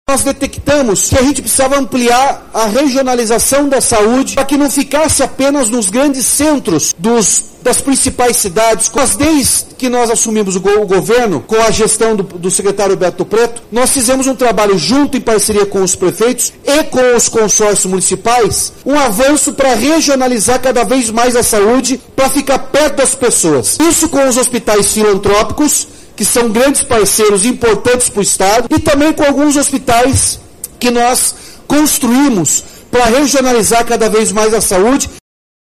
Nós detectamos que a gente precisava ampliar a regionalização da saúde para que não ficasse apenas nos grandes centros das principais cidades. Desde que nós assumimos o governo, com a gestão do secretário Beto Preto, nós fizemos um trabalho junto em parceria com os prefeitos e com os consórcios municipais, um avanço para regionalizar cada vez mais a saúde, para ficar perto das pessoas. Isso com os hospitais filantrópicos, que são grandes parceiros importantes para o Estado, e também com alguns hospitais que nós construímos para regionalizar cada vez mais a saúde